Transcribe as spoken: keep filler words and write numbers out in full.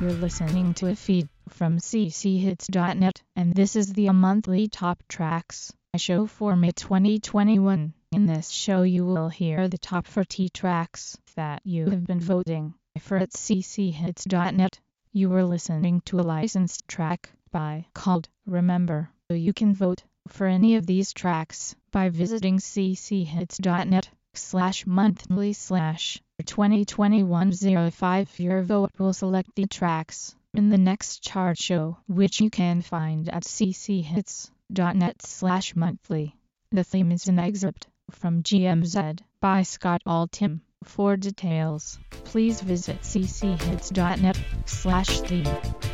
You're listening to a feed from c c hits dot net, and this is the monthly top tracks show for May twenty twenty-one. In this show you will hear the top forty tracks that you have been voting for at c c hits dot net. You are listening to a licensed track by called Remember. You can vote for any of these tracks by visiting c c hits dot net slash monthly slash twenty twenty-one oh five. Your vote will select the tracks in the next chart show, which you can find at c c hits dot net slash monthly. The theme is an excerpt from G M Z by Scott Altham. For details, please visit c c hits dot net slash theme.